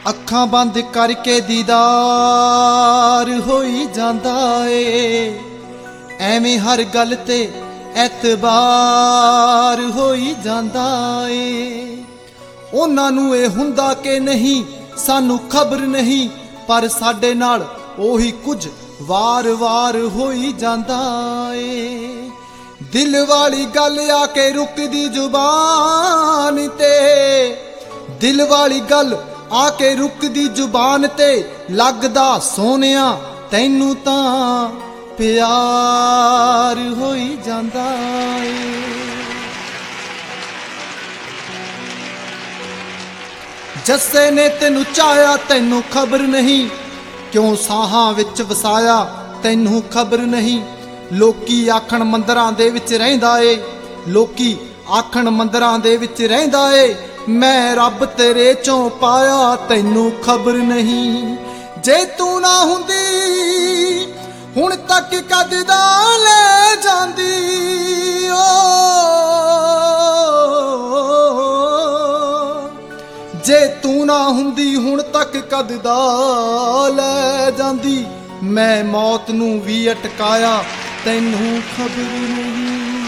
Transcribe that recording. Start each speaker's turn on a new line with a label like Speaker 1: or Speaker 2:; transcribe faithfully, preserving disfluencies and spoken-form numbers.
Speaker 1: ਅੱਖਾਂ ਬੰਦ ਕਰਕੇ ਦੀਦਾਰ ਹੋਈ ਜਾਂਦਾ ਏ, ਐਵੇਂ ਹਰ ਗੱਲ ਤੇ ਐਤਬਾਰ ਹੋਈ ਜਾਂਦਾ ਏ। ਉਹਨਾਂ ਨੂੰ ਇਹ ਹੁੰਦਾ ਕਿ ਨਹੀਂ, ਸਾਨੂੰ ਖਬਰ ਨਹੀਂ, ਪਰ ਸਾਡੇ ਨਾਲ ਉਹੀ ਕੁਝ ਵਾਰ-ਵਾਰ ਹੋਈ ਜਾਂਦਾ ਏ। ਦਿਲ ਵਾਲੀ ਗੱਲ ਆ ਕੇ ਰੁਕਦੀ ਜ਼ੁਬਾਨ ਤੇ, ਦਿਲ ਵਾਲੀ ਗੱਲ ਆ ਕੇ ਰੁਕਦੀ ਜ਼ੁਬਾਨ ਤੇ, ਲੱਗਦਾ ਸੋਹਣਿਆ ਤੈਨੂੰ ਤਾਂ ਪਿਆਰ ਹੋਈ ਜਾਂਦਾ ਏ। ਜੱਸੇ ਨੇ ਤੈਨੂੰ ਚਾਹਿਆ ਤੈਨੂੰ ਖਬਰ ਨਹੀਂ, ਕਿਉਂ ਸਾਹਾਂ ਵਿੱਚ ਵਸਾਇਆ ਤੈਨੂੰ ਖਬਰ ਨਹੀਂ। ਲੋਕੀ ਆਖਣ ਮੰਦਰਾਂ ਦੇ ਵਿੱਚ ਰਹਿੰਦਾ ਏ, ਲੋਕੀ ਆਖਣ ਮੰਦਰਾਂ ਦੇ ਵਿੱਚ ਰਹਿੰਦਾ ਏ, ਮੈਂ ਰੱਬ ਤੇਰੇ ਚੋਂ ਪਾਇਆ ਤੈਨੂੰ ਖਬਰ ਨਹੀਂ। ਜੇ ਤੂੰ ਨਾ ਹੁੰਦੀ ਹੁਣ ਤੱਕ ਕਦ ਦਾ ਲੈ ਜਾਂਦੀ ਓ, ਜੇ ਤੂੰ ਨਾ ਹੁੰਦੀ ਹੁਣ ਤੱਕ ਕਦ ਦਾ ਲੈ ਜਾਂਦੀ। ਮੈਂ ਮੌਤ ਨੂੰ ਵੀ ਅਟਕਾਇਆ ਤੈਨੂੰ ਖਬਰ ਨਹੀਂ।